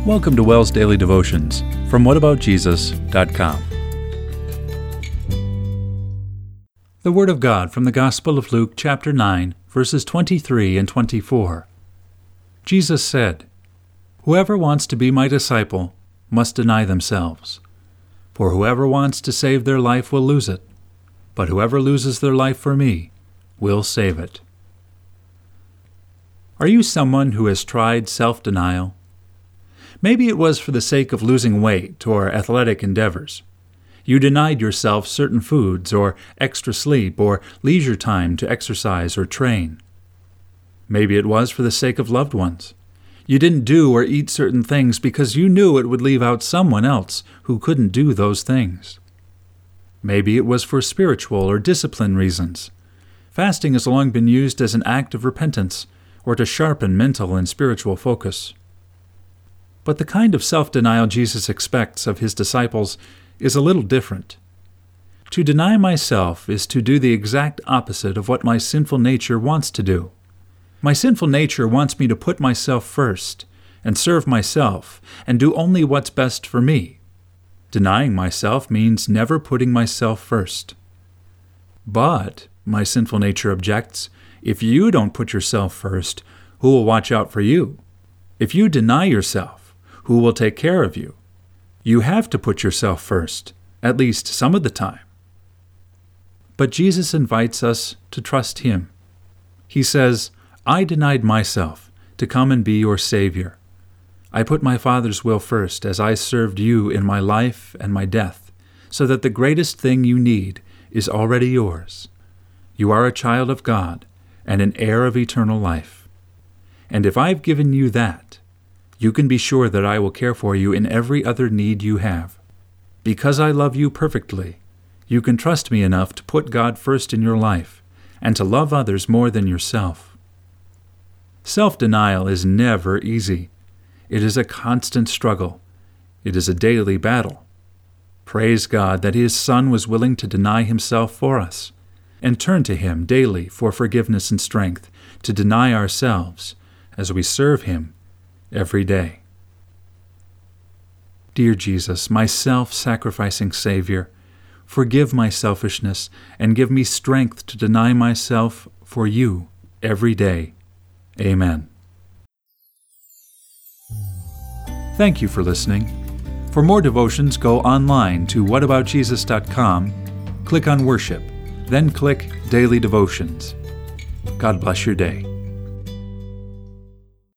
Welcome to WELL's Daily Devotions from whataboutjesus.com. The Word of God from the Gospel of Luke, chapter 9, verses 23 and 24. Jesus said, "Whoever wants to be my disciple must deny themselves. For whoever wants to save their life will lose it, but whoever loses their life for me will save it." Are you someone who has tried self-denial? Maybe it was for the sake of losing weight or athletic endeavors. You denied yourself certain foods or extra sleep or leisure time to exercise or train. Maybe it was for the sake of loved ones. You didn't do or eat certain things because you knew it would leave out someone else who couldn't do those things. Maybe it was for spiritual or discipline reasons. Fasting has long been used as an act of repentance or to sharpen mental and spiritual focus. But the kind of self-denial Jesus expects of his disciples is a little different. To deny myself is to do the exact opposite of what my sinful nature wants to do. My sinful nature wants me to put myself first and serve myself and do only what's best for me. Denying myself means never putting myself first. But, my sinful nature objects, if you don't put yourself first, who will watch out for you? If you deny yourself, who will take care of you? You have to put yourself first, at least some of the time. But Jesus invites us to trust Him. He says, "I denied myself to come and be your Savior. I put my Father's will first as I served you in my life and my death, so that the greatest thing you need is already yours. You are a child of God and an heir of eternal life. And if I've given you that, you can be sure that I will care for you in every other need you have. Because I love you perfectly, you can trust me enough to put God first in your life and to love others more than yourself." Self-denial is never easy. It is a constant struggle. It is a daily battle. Praise God that His Son was willing to deny Himself for us, and turn to Him daily for forgiveness and strength to deny ourselves as we serve Him every day. Dear Jesus, my self-sacrificing Savior, forgive my selfishness and give me strength to deny myself for you every day. Amen. Thank you for listening. For more devotions, go online to whataboutjesus.com, click on Worship, then click Daily Devotions. God bless your day.